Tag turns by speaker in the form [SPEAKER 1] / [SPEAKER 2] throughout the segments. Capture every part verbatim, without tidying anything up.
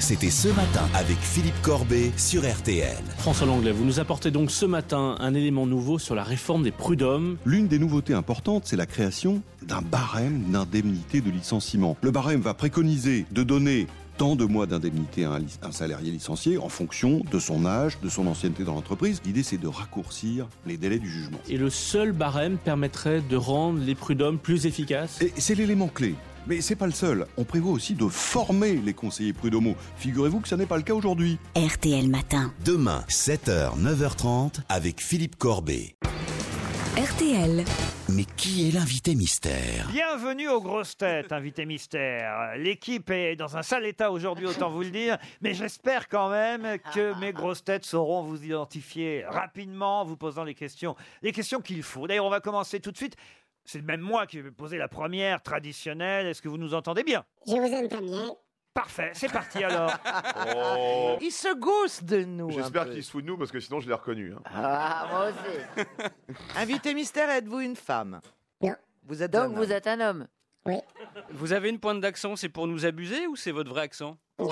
[SPEAKER 1] c'était Ce Matin avec Philippe Corbet sur R T L.
[SPEAKER 2] François Langlais, vous nous apportez donc ce matin un élément nouveau sur la réforme des prud'hommes.
[SPEAKER 3] L'une des nouveautés importantes, c'est la création d'un barème d'indemnité de licenciement. Le barème va préconiser de donner tant de mois d'indemnité à un, lic- un salarié licencié en fonction de son âge, de son ancienneté dans l'entreprise. L'idée, c'est de raccourcir les délais du jugement.
[SPEAKER 2] Et le seul barème permettrait de rendre les prud'hommes plus efficaces.
[SPEAKER 3] Et c'est l'élément clé. Mais c'est pas le seul. On prévoit aussi de former les conseillers prud'homaux. Figurez-vous que ça n'est pas le cas aujourd'hui.
[SPEAKER 1] R T L Matin. Demain, sept heures, neuf heures trente avec Philippe Corbet.
[SPEAKER 4] R T L.
[SPEAKER 1] Mais qui est l'invité mystère ?
[SPEAKER 5] Bienvenue aux grosses têtes, invité mystère. L'équipe est dans un sale état aujourd'hui, autant vous le dire, mais j'espère quand même que mes grosses têtes sauront vous identifier rapidement en vous posant les questions, les questions qu'il faut. D'ailleurs, on va commencer tout de suite. C'est même moi qui vais poser la première traditionnelle. Est-ce que vous nous entendez bien ?
[SPEAKER 6] Je vous entends bien.
[SPEAKER 5] Parfait, c'est parti alors.
[SPEAKER 7] Oh.
[SPEAKER 8] Il se gausse de nous.
[SPEAKER 7] J'espère qu'il se fout de nous parce que sinon je l'ai reconnu. Hein.
[SPEAKER 8] Ah, moi aussi. Invité mystère, êtes-vous une femme ?
[SPEAKER 6] Non.
[SPEAKER 8] Vous êtes
[SPEAKER 9] Donc
[SPEAKER 8] un
[SPEAKER 9] vous
[SPEAKER 8] homme.
[SPEAKER 9] êtes un homme.
[SPEAKER 6] Oui.
[SPEAKER 10] Vous avez une pointe d'accent, c'est pour nous abuser ou c'est votre vrai accent ?
[SPEAKER 6] Non.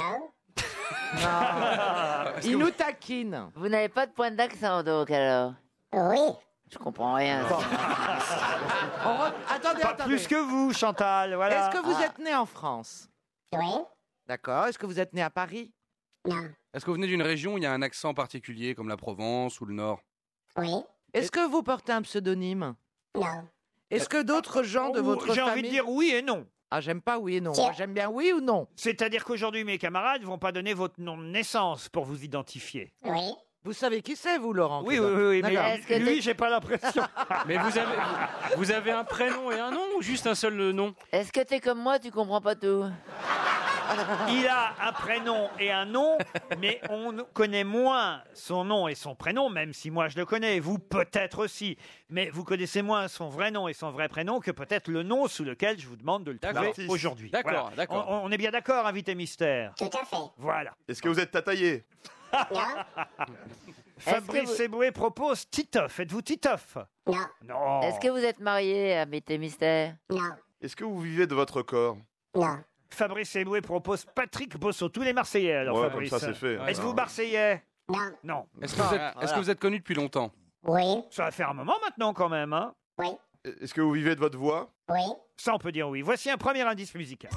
[SPEAKER 8] Non. Il nous taquine.
[SPEAKER 9] Vous n'avez pas de pointe d'accent donc alors ?
[SPEAKER 6] Oui.
[SPEAKER 9] Je comprends rien.
[SPEAKER 8] On re- Attendez,
[SPEAKER 5] Pas
[SPEAKER 8] attendez.
[SPEAKER 5] plus que vous, Chantal. Voilà.
[SPEAKER 8] Est-ce que vous êtes né en France ?
[SPEAKER 6] Oui.
[SPEAKER 8] D'accord. Est-ce que vous êtes né à Paris ?
[SPEAKER 6] Non.
[SPEAKER 10] Est-ce que vous venez d'une région où il y a un accent particulier, comme la Provence ou le Nord ?
[SPEAKER 6] Oui.
[SPEAKER 8] Est-ce que vous portez un pseudonyme ?
[SPEAKER 6] Non.
[SPEAKER 8] Est-ce que d'autres gens de
[SPEAKER 5] Ou-
[SPEAKER 8] votre
[SPEAKER 5] J'ai
[SPEAKER 8] famille...
[SPEAKER 5] envie de dire oui et non.
[SPEAKER 8] Ah, j'aime pas oui et non.
[SPEAKER 6] Tiens.
[SPEAKER 8] Moi, j'aime bien oui ou non.
[SPEAKER 5] C'est-à-dire qu'aujourd'hui, mes camarades vont pas donner votre nom de naissance pour vous identifier.
[SPEAKER 6] Oui.
[SPEAKER 8] Vous savez qui c'est, vous, Laurent
[SPEAKER 5] Oui, oui, oui, oui, mais
[SPEAKER 8] D'accord.
[SPEAKER 9] Est-ce que
[SPEAKER 5] lui,
[SPEAKER 9] t'es-
[SPEAKER 5] j'ai pas l'impression.
[SPEAKER 10] Mais vous avez, vous avez un prénom et un nom ou juste un seul euh, nom ?
[SPEAKER 9] Est-ce que t'es comme moi, tu comprends pas tout ?
[SPEAKER 5] Il a un prénom et un nom, mais on connaît moins son nom et son prénom, même si moi je le connais, vous peut-être aussi. Mais vous connaissez moins son vrai nom et son vrai prénom que peut-être le nom sous lequel je vous demande de le trouver
[SPEAKER 10] D'accord.
[SPEAKER 5] aujourd'hui.
[SPEAKER 10] D'accord,
[SPEAKER 5] Voilà.
[SPEAKER 10] d'accord.
[SPEAKER 5] On, on est bien d'accord, invité mystère.
[SPEAKER 6] Tout à fait.
[SPEAKER 5] Voilà.
[SPEAKER 7] Est-ce que vous êtes tataillé ?
[SPEAKER 6] Non.
[SPEAKER 5] Fabrice
[SPEAKER 9] vous-
[SPEAKER 5] Eboué propose Titoff. Êtes-vous Titoff ?
[SPEAKER 6] Non.
[SPEAKER 5] Non.
[SPEAKER 9] Est-ce que vous êtes marié, invité mystère ?
[SPEAKER 6] Non.
[SPEAKER 7] Est-ce que vous vivez de votre corps ?
[SPEAKER 6] Non.
[SPEAKER 5] Fabrice Eboué propose Patrick Bosso. Tous les Marseillais, alors,
[SPEAKER 7] Ouais,
[SPEAKER 5] Fabrice.
[SPEAKER 7] comme ça, c'est fait, hein.
[SPEAKER 5] Êtes-vous Marseillais ?
[SPEAKER 6] Non.
[SPEAKER 5] Non.
[SPEAKER 10] Est-ce que, vous êtes, est-ce que vous êtes connu depuis longtemps ?
[SPEAKER 6] Oui.
[SPEAKER 5] Ça va faire un moment maintenant, quand même, hein.
[SPEAKER 6] Oui.
[SPEAKER 7] Est-ce que vous vivez de votre voix ?
[SPEAKER 6] Oui.
[SPEAKER 5] Ça, on peut dire oui. Voici un premier indice musical.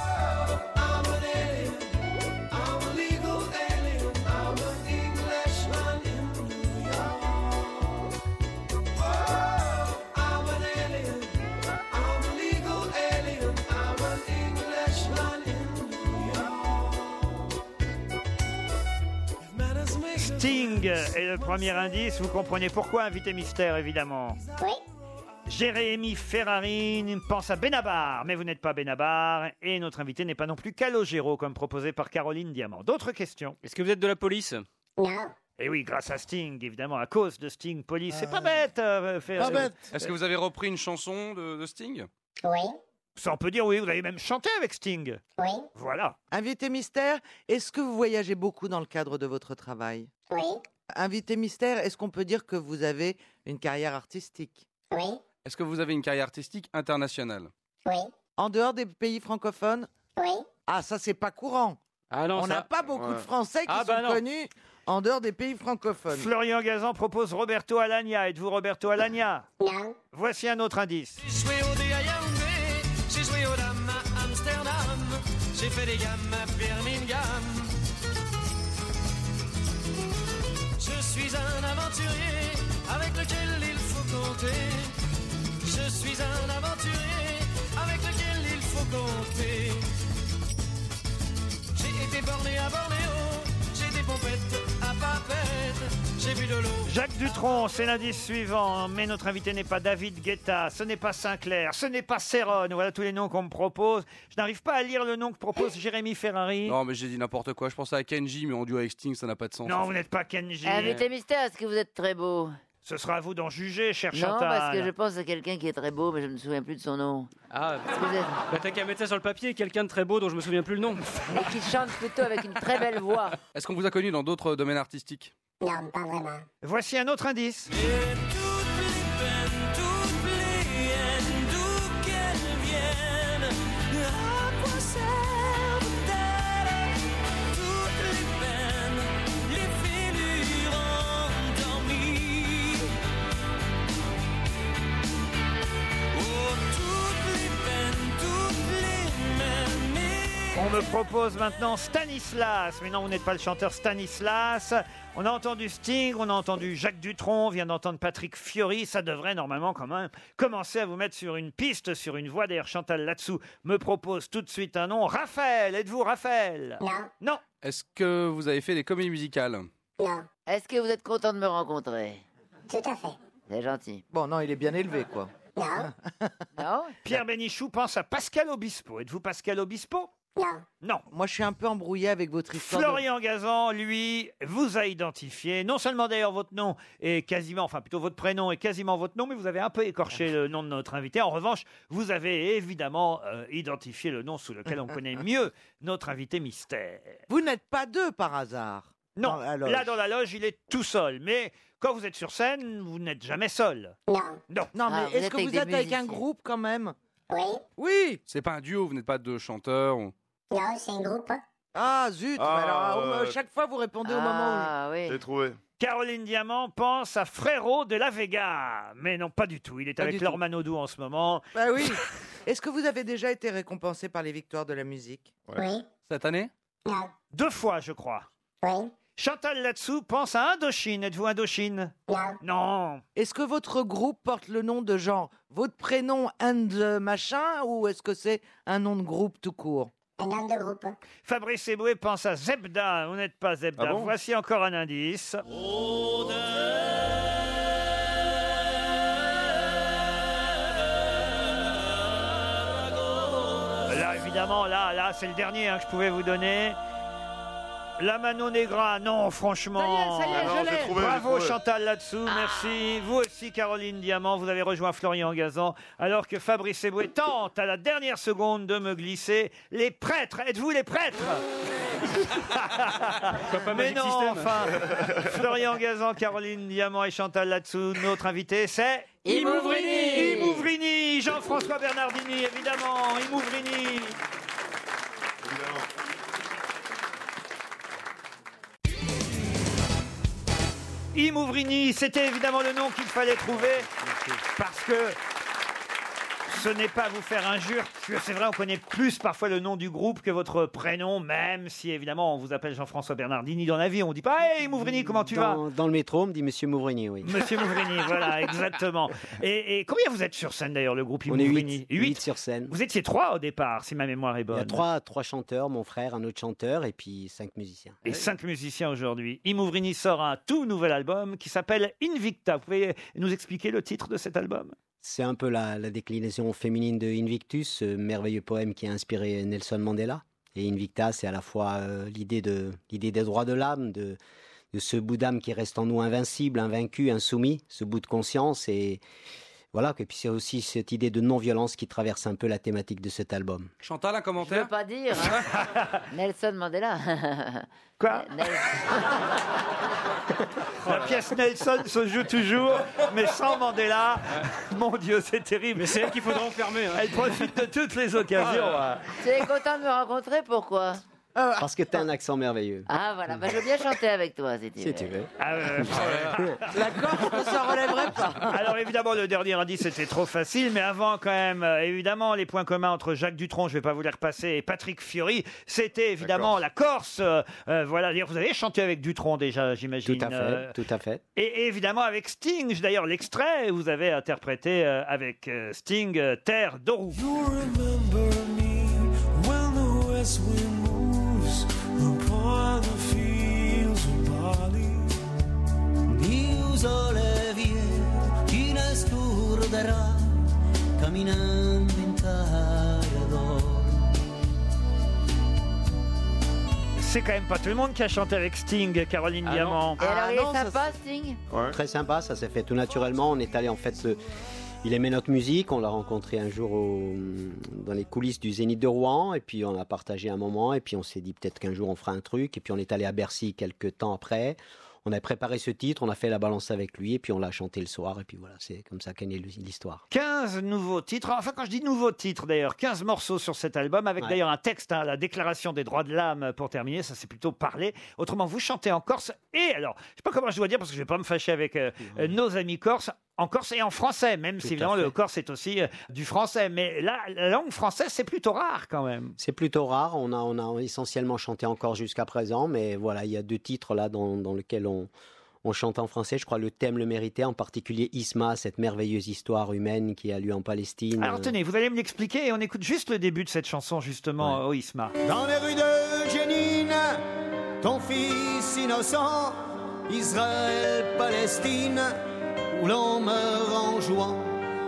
[SPEAKER 5] Sting est le premier indice. Vous comprenez pourquoi, invité mystère, évidemment.
[SPEAKER 6] Oui.
[SPEAKER 5] Jérémy Ferrari pense à Benabar, mais vous n'êtes pas Benabar. Et notre invité n'est pas non plus Calogero, comme proposé par Caroline Diamant. D'autres questions ?
[SPEAKER 10] Est-ce que vous êtes de la police ?
[SPEAKER 6] Non.
[SPEAKER 5] Et oui, grâce à Sting, évidemment, à cause de Sting, police. C'est pas bête, euh, Ferrari.
[SPEAKER 8] Pas bête.
[SPEAKER 10] Est-ce que vous avez repris une chanson de, de Sting ?
[SPEAKER 6] Oui.
[SPEAKER 5] Ça, on peut dire oui, vous avez même chanté avec Sting.
[SPEAKER 6] Oui.
[SPEAKER 5] Voilà.
[SPEAKER 8] Invité mystère, est-ce que vous voyagez beaucoup dans le cadre de votre travail ?
[SPEAKER 6] Oui.
[SPEAKER 8] Invité mystère, est-ce qu'on peut dire que vous avez une carrière artistique ?
[SPEAKER 6] Oui.
[SPEAKER 10] Est-ce que vous avez une carrière artistique internationale ?
[SPEAKER 6] Oui.
[SPEAKER 8] En dehors des pays francophones ?
[SPEAKER 6] Oui.
[SPEAKER 8] Ah, ça, c'est pas courant.
[SPEAKER 10] Ah non,
[SPEAKER 8] On n'a
[SPEAKER 10] ça...
[SPEAKER 8] pas beaucoup
[SPEAKER 7] ouais.
[SPEAKER 8] de Français qui
[SPEAKER 10] Ah, bah
[SPEAKER 8] sont
[SPEAKER 10] non.
[SPEAKER 8] connus en dehors des pays francophones.
[SPEAKER 5] Florian Gazan propose Roberto Alagna. Êtes-vous Roberto Alagna ?
[SPEAKER 6] Non.
[SPEAKER 5] Voici un autre indice.
[SPEAKER 11] J'ai joué au dé à Yaoundé, j'ai joué aux dames à Amsterdam, j'ai fait des gammes à Birmingham. Je suis un aventurier avec lequel il faut compter. Je suis un aventurier avec lequel il faut compter. J'ai été borné à Bornéo, j'ai des pompettes à Papette, j'ai bu de l'eau.
[SPEAKER 5] Jacques Dutronc, c'est l'indice suivant. Mais notre invité n'est pas David Guetta, ce n'est pas Sinclair, ce n'est pas Céron. Voilà tous les noms qu'on me propose. Je n'arrive pas à lire le nom que propose Jérémy Ferrari.
[SPEAKER 10] Non, mais j'ai dit n'importe quoi. Je pensais à Kenji, mais en duo avec Sting, ça n'a pas de sens.
[SPEAKER 5] Non, vous n'êtes pas Kenji.
[SPEAKER 9] Invité mystère, est-ce que vous êtes très beau ?
[SPEAKER 5] Ce sera à vous d'en juger, cher
[SPEAKER 9] Non,
[SPEAKER 5] Chantal.
[SPEAKER 9] parce que je pense à quelqu'un qui est très beau, mais je ne me souviens plus de son nom.
[SPEAKER 10] Ah,
[SPEAKER 9] Est-ce que vous êtes...
[SPEAKER 10] bah t'as qu'à mettre ça sur le papier, quelqu'un de très beau dont je me souviens plus le nom.
[SPEAKER 9] Mais qui chante plutôt avec une très belle voix.
[SPEAKER 10] Est-ce qu'on vous a connu dans d'autres domaines artistiques ?
[SPEAKER 6] Non, pas vraiment.
[SPEAKER 5] Voici un autre indice.
[SPEAKER 11] Et toutes les peines, toutes les haines, d'où qu'elles viennent, à quoi servent-elles?
[SPEAKER 5] me propose maintenant Stanislas. Mais non, vous n'êtes pas le chanteur Stanislas. On a entendu Sting, on a entendu Jacques Dutronc, on vient d'entendre Patrick Fiori. Ça devrait normalement quand même commencer à vous mettre sur une piste, sur une voie. D'ailleurs, Chantal là-dessous me propose tout de suite un nom. Raphaël, êtes-vous Raphaël?
[SPEAKER 6] Non.
[SPEAKER 5] Non.
[SPEAKER 10] Est-ce que vous avez fait des comédies musicales?
[SPEAKER 6] Non.
[SPEAKER 9] Est-ce que vous êtes content de me rencontrer?
[SPEAKER 6] Tout à fait.
[SPEAKER 9] C'est gentil.
[SPEAKER 8] Bon, non, il est bien élevé, quoi.
[SPEAKER 6] Non.
[SPEAKER 9] Non?
[SPEAKER 5] Pierre Bénichou pense à Pascal Obispo. Êtes-vous Pascal Obispo?
[SPEAKER 6] Non.
[SPEAKER 5] Non.
[SPEAKER 8] Moi, je suis un peu embrouillé avec votre histoire. de-
[SPEAKER 5] Florian Gazan, lui, vous a identifié. Non seulement d'ailleurs votre nom est quasiment, enfin plutôt votre prénom est quasiment votre nom, mais vous avez un peu écorché le nom de notre invité. En revanche, vous avez évidemment euh, identifié le nom sous lequel on connaît mieux notre invité mystère.
[SPEAKER 8] Vous n'êtes pas deux par hasard.
[SPEAKER 5] Non,
[SPEAKER 8] Dans la loge.
[SPEAKER 5] là dans la loge, il est tout seul. Mais quand vous êtes sur scène, vous n'êtes jamais seul.
[SPEAKER 6] Non.
[SPEAKER 5] Non.
[SPEAKER 8] Non, mais
[SPEAKER 9] Ah, vous
[SPEAKER 8] est-ce
[SPEAKER 9] êtes
[SPEAKER 8] que
[SPEAKER 9] avec
[SPEAKER 8] vous
[SPEAKER 9] des
[SPEAKER 8] êtes avec un
[SPEAKER 9] musiciens.
[SPEAKER 8] groupe quand même?
[SPEAKER 6] Oui.
[SPEAKER 8] Oui.
[SPEAKER 10] C'est pas un duo, vous n'êtes pas deux chanteurs. ou-
[SPEAKER 6] Non, c'est un groupe.
[SPEAKER 8] Ah, zut.
[SPEAKER 7] Ah,
[SPEAKER 8] mais alors,
[SPEAKER 7] euh,
[SPEAKER 8] euh, chaque fois, vous répondez au moment où...
[SPEAKER 9] Ah oui.
[SPEAKER 7] J'ai trouvé.
[SPEAKER 5] Caroline Diamant pense à Frérot de la Vega. Mais non, pas du tout. Il est
[SPEAKER 8] Pas
[SPEAKER 5] avec
[SPEAKER 8] du
[SPEAKER 5] Laure
[SPEAKER 8] tout.
[SPEAKER 5] Manodou en ce moment.
[SPEAKER 8] Bah oui. Est-ce que vous avez déjà été récompensé par les victoires de la musique?
[SPEAKER 6] Oui.
[SPEAKER 10] Cette année?
[SPEAKER 6] Non.
[SPEAKER 5] Deux fois, je crois.
[SPEAKER 6] Oui.
[SPEAKER 5] Chantal là-dessous pense à Indochine. Êtes-vous Indochine?
[SPEAKER 6] Non.
[SPEAKER 5] Non.
[SPEAKER 8] Est-ce que votre groupe porte le nom de genre votre prénom and euh, machin, ou est-ce que c'est un nom de groupe tout court?
[SPEAKER 6] Un nom de groupe.
[SPEAKER 5] Fabrice Eboué pense à Zebda. Vous n'êtes pas Zebda.
[SPEAKER 7] Ah bon
[SPEAKER 5] Voici encore un indice. Là, évidemment, là, là, c'est le dernier hein, que je pouvais vous donner. La Mano Negra, non, franchement.
[SPEAKER 8] Ça y est, ça y est,
[SPEAKER 7] Ah non,
[SPEAKER 8] je
[SPEAKER 7] j'ai
[SPEAKER 8] l'ai.
[SPEAKER 7] trouvé, j'ai
[SPEAKER 5] Bravo
[SPEAKER 7] trouvé.
[SPEAKER 5] Chantal là-dessous, merci. Vous aussi Caroline Diamant, vous avez rejoint Florian Gazan, alors que Fabrice Eboué tente à la dernière seconde de me glisser les prêtres. Êtes-vous les prêtres?
[SPEAKER 10] pas
[SPEAKER 5] Mais
[SPEAKER 10] Magic
[SPEAKER 5] non,
[SPEAKER 10] System
[SPEAKER 5] enfin. Florian Gazan, Caroline Diamant et Chantal là-dessous. Notre invité, c'est
[SPEAKER 9] Imouvrini.
[SPEAKER 5] Imouvrini, Jean-François Bernardini, évidemment. Imouvrini. Imouvrini, c'était évidemment le nom qu'il fallait trouver parce que ce n'est pas vous faire injure. C'est vrai, on connaît plus parfois le nom du groupe que votre prénom, même si évidemment on vous appelle Jean-François Bernardini dans la vie. On dit pas « Hey Imouvrini, comment tu vas ?»
[SPEAKER 12] dans, dans le métro, on me dit Monsieur Mouvrini, oui.
[SPEAKER 5] Monsieur Mouvrini, voilà, exactement. Et, et combien vous êtes sur scène d'ailleurs, le groupe
[SPEAKER 12] On est
[SPEAKER 5] Imouvrini?
[SPEAKER 12] huit, huit sur scène.
[SPEAKER 5] Vous étiez trois au départ, si ma mémoire est bonne.
[SPEAKER 12] Il y a trois, trois chanteurs, mon frère, un autre chanteur et puis cinq musiciens.
[SPEAKER 5] Et cinq musiciens aujourd'hui. Imouvrini sort un tout nouvel album qui s'appelle Invicta. Vous pouvez nous expliquer le titre de cet album?
[SPEAKER 12] C'est un peu la, la déclinaison féminine de Invictus, ce merveilleux poème qui a inspiré Nelson Mandela. Et Invicta, c'est à la fois euh, l'idée de, l'idée des droits de l'âme, de, de ce bout d'âme qui reste en nous invincible, invaincu, insoumis, ce bout de conscience. Et voilà, et puis c'est aussi cette idée de non-violence qui traverse un peu la thématique de cet album.
[SPEAKER 10] Chantal, un
[SPEAKER 9] Je veux
[SPEAKER 10] commentaire?
[SPEAKER 9] pas dire. hein. Nelson Mandela.
[SPEAKER 5] Quoi?
[SPEAKER 9] Nel-
[SPEAKER 5] La pièce Nelson se joue toujours, mais sans Mandela. Mon Dieu, c'est terrible.
[SPEAKER 10] Mais c'est elle qu'il faudra enfermer. Hein.
[SPEAKER 5] Elle profite de toutes les occasions. hein.
[SPEAKER 9] Tu es content de me rencontrer, pourquoi?
[SPEAKER 12] Parce que tu as un accent merveilleux.
[SPEAKER 9] Ah voilà, bah, je veux bien chanter avec toi si tu
[SPEAKER 12] Si
[SPEAKER 9] veux.
[SPEAKER 12] tu veux.
[SPEAKER 5] Ah, euh,
[SPEAKER 8] La Corse ne s'en relèverait pas.
[SPEAKER 5] Alors évidemment, le dernier indice était trop facile, mais avant quand même, euh, évidemment, les points communs entre Jacques Dutronc, je vais pas vous les repasser, et Patrick Fiori, c'était évidemment la Corse. euh, euh, voilà, d'ailleurs, vous avez chanté avec Dutronc déjà, j'imagine.
[SPEAKER 12] Tout à fait,
[SPEAKER 5] euh,
[SPEAKER 12] tout à fait.
[SPEAKER 5] Et, et évidemment avec Sting, J'ai d'ailleurs l'extrait, vous avez interprété euh, avec euh, Sting euh, Terre d'Orou.
[SPEAKER 11] You remember me when the west wind moves upon the fields of barley.
[SPEAKER 13] Isole vie chi ne scorderà camminando in terra d'oro.
[SPEAKER 5] C'est quand même pas tout le monde qui a chanté avec Sting, Caroline
[SPEAKER 12] Ah
[SPEAKER 5] Diamant.
[SPEAKER 9] Et alors
[SPEAKER 8] Ah
[SPEAKER 9] il
[SPEAKER 8] non,
[SPEAKER 9] est
[SPEAKER 8] ça,
[SPEAKER 9] sympa, Sting?
[SPEAKER 12] Très sympa, ça s'est fait tout naturellement. On est allé en fait, se- il aimait notre musique, on l'a rencontré un jour au- dans les coulisses du Zénith de Rouen, et puis on a partagé un moment, et puis on s'est dit peut-être qu'un jour on fera un truc, et puis on est allé à Bercy quelques temps après. On a préparé ce titre, on a fait la balance avec lui, et puis on l'a chanté le soir, et puis voilà, c'est comme ça qu'est née l'histoire.
[SPEAKER 5] quinze nouveaux titres, enfin quand je dis nouveaux titres d'ailleurs, quinze morceaux sur cet album, avec
[SPEAKER 12] Ouais.
[SPEAKER 5] d'ailleurs un texte, hein, la déclaration des droits de l'âme pour terminer, ça c'est plutôt parlé. Autrement, vous chantez en corse, et alors, je sais pas comment je dois dire, parce que je vais pas me fâcher avec euh, euh, nos amis corses, En corse et en français, même
[SPEAKER 12] Tout
[SPEAKER 5] si
[SPEAKER 12] à
[SPEAKER 5] évidemment
[SPEAKER 12] fait.
[SPEAKER 5] le corse est aussi euh, du français. Mais là, la langue française, c'est plutôt rare quand même.
[SPEAKER 12] C'est plutôt rare. On a, on a essentiellement chanté encore jusqu'à présent, mais voilà, il y a deux titres là dans, dans lesquels on, on chante en français. Je crois le thème le méritait, en particulier Isma, cette merveilleuse histoire humaine qui a lieu en Palestine.
[SPEAKER 5] Alors tenez, vous allez me l'expliquer et on écoute juste le début de cette chanson justement, au Isma.
[SPEAKER 13] Dans les rues de Jénine, ton fils innocent, Israël, Palestine, où l'on meurt en jouant.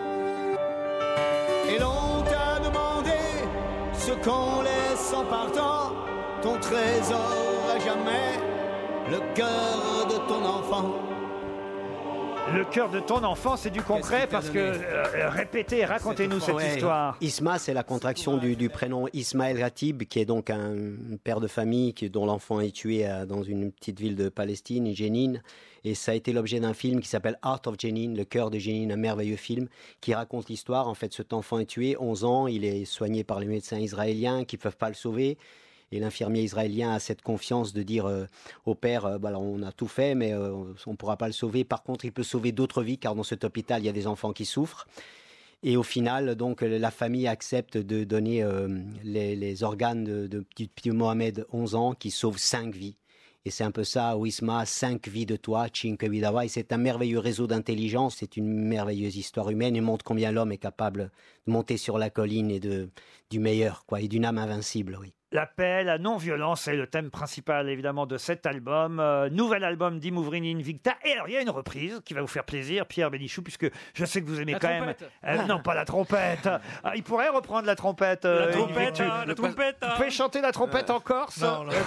[SPEAKER 13] Et l'on t'a demandé ce qu'on laisse en partant, ton trésor à jamais, le cœur de ton enfant.
[SPEAKER 5] Le cœur de ton enfant, c'est du concret parce que euh, répétez, racontez-nous cette
[SPEAKER 12] Ouais.
[SPEAKER 5] histoire.
[SPEAKER 12] Isma, c'est la contraction du, du prénom Ismaël Ratib, qui est donc un père de famille qui, dont l'enfant est tué à- dans une petite ville de Palestine, Jénine. Et ça a été l'objet d'un film qui s'appelle Heart of Jenin, le cœur de Jénine, un merveilleux film qui raconte l'histoire. En fait, cet enfant est tué, onze ans, il est soigné par les médecins israéliens qui ne peuvent pas le sauver. Et l'infirmier israélien a cette confiance de dire euh, au père, euh, bah, alors, on a tout fait, mais euh, on ne pourra pas le sauver. Par contre, il peut sauver d'autres vies, car dans cet hôpital, il y a des enfants qui souffrent. Et au final, donc, la famille accepte de donner euh, les, les organes de, de, du petit Mohamed, onze ans, qui sauve cinq vies. Et c'est un peu ça, Wisma, cinq vies de toi, Cinque Vidawa. Et c'est un merveilleux réseau d'intelligence, c'est une merveilleuse histoire humaine et montre combien l'homme est capable de monter sur la colline et de, du meilleur, quoi, et d'une âme invincible, oui.
[SPEAKER 5] La paix, la non-violence, c'est le thème principal évidemment de cet album. Euh, nouvel album d'Imouvrini Invicta. Et alors il y a une reprise qui va vous faire plaisir, Pierre Bénichou, puisque je sais que vous aimez
[SPEAKER 10] La
[SPEAKER 5] quand
[SPEAKER 10] trompette.
[SPEAKER 5] même. Euh, non, pas la trompette. Ah, il pourrait reprendre la trompette. euh,
[SPEAKER 10] La trompette,
[SPEAKER 5] Invictus.
[SPEAKER 10] hein, la trompette, hein.
[SPEAKER 5] Vous pouvez chanter la trompette en corse?
[SPEAKER 14] Non, non.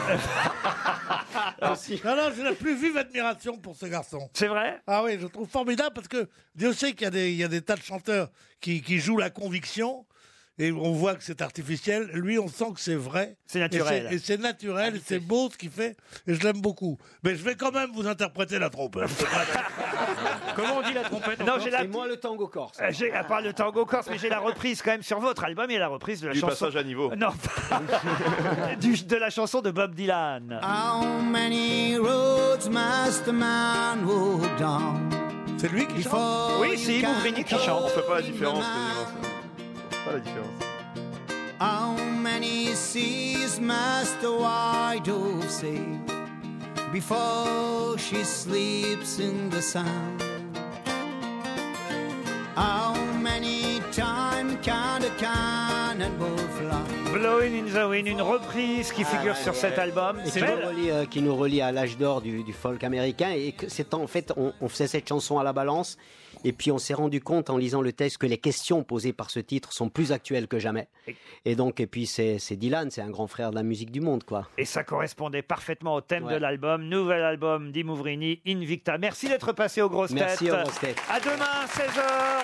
[SPEAKER 14] Non, non, j'ai la plus vive admiration pour ce garçon.
[SPEAKER 5] C'est vrai?
[SPEAKER 14] Ah oui, je trouve formidable parce que Dieu sait qu'il y a des, il y a des tas de chanteurs qui, qui jouent la conviction. Et on voit que c'est artificiel. Lui, on sent que c'est vrai.
[SPEAKER 5] C'est naturel.
[SPEAKER 14] Et c'est, et c'est naturel, et c'est beau ce qu'il fait. Et je l'aime beaucoup. Mais je vais quand même vous interpréter la trompette.
[SPEAKER 10] Comment on dit la trompette en
[SPEAKER 5] Non,
[SPEAKER 10] corse
[SPEAKER 5] j'ai la...
[SPEAKER 12] Et moi, le tango corse.
[SPEAKER 5] Euh, J'ai, à part le tango corse, mais j'ai la reprise quand même sur votre album et la reprise de la
[SPEAKER 7] Du
[SPEAKER 5] chanson.
[SPEAKER 7] passage à niveau.
[SPEAKER 5] Non, du, de la chanson de Bob Dylan.
[SPEAKER 13] How many roads must a man walk down?
[SPEAKER 14] C'est lui qui chante.
[SPEAKER 5] Oui, c'est Imouvrini qui chante.
[SPEAKER 7] On fait pas la différence, quasiment, ça. Pas la différence.
[SPEAKER 13] How many seas must a white dove sail before she sleeps in the sand? How many times can a cannonball fly?
[SPEAKER 5] Blowing in the Wind, une reprise qui figure sur cet album.
[SPEAKER 12] Et
[SPEAKER 5] C'est
[SPEAKER 12] qui nous,
[SPEAKER 5] belle.
[SPEAKER 12] relie, euh, qui nous relie à l'âge d'or du, du folk américain. Et que c'est en fait, on, on faisait cette chanson à la balance. Et puis on s'est rendu compte en lisant le texte que les questions posées par ce titre sont plus actuelles que jamais. Et donc, et puis c'est, c'est Dylan, c'est un grand frère de la musique du monde, quoi.
[SPEAKER 5] Et ça correspondait parfaitement au thème
[SPEAKER 12] Ouais.
[SPEAKER 5] de l'album. Nouvel album d'Imouvrini, Invicta. Merci d'être passé aux grosses
[SPEAKER 12] Merci
[SPEAKER 5] têtes.
[SPEAKER 12] aux grosses têtes.
[SPEAKER 5] À demain, seize heures.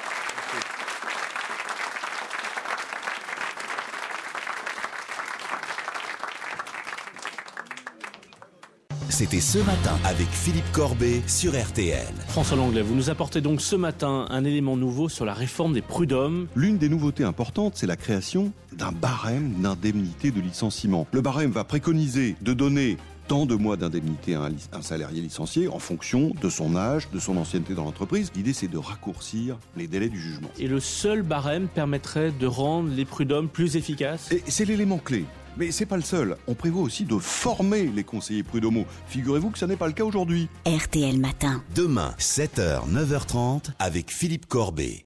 [SPEAKER 1] C'était Ce Matin avec Philippe Corbet sur R T L.
[SPEAKER 2] François Langlais, vous nous apportez donc ce matin un élément nouveau sur la réforme des prud'hommes.
[SPEAKER 3] L'une des nouveautés importantes, c'est la création d'un barème d'indemnité de licenciement. Le barème va préconiser de donner tant de mois d'indemnité à un, lic- un salarié licencié en fonction de son âge, de son ancienneté dans l'entreprise. L'idée, c'est de raccourcir les délais du jugement.
[SPEAKER 2] Et le seul barème permettrait de rendre les prud'hommes plus efficaces.
[SPEAKER 3] Et c'est l'élément clé. Mais c'est pas le seul. On prévoit aussi de former les conseillers prud'homaux. Figurez-vous que ça n'est pas le cas aujourd'hui.
[SPEAKER 4] R T L Matin.
[SPEAKER 1] Demain, sept heures, neuf heures trente avec Philippe Corbet.